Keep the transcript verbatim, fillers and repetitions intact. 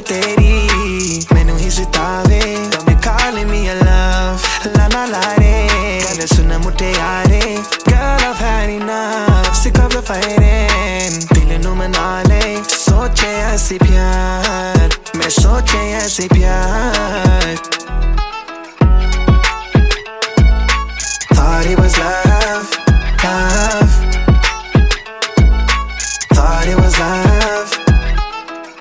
तेरी मैनू ही सितावे Don't be calling me a love लाना लारे गल सुन मुठे यारे Girl I've had enough Sick of the fighting दिल नू मना ले सोचे ऐसी प्यार मैं सोचे ऐसी प्यार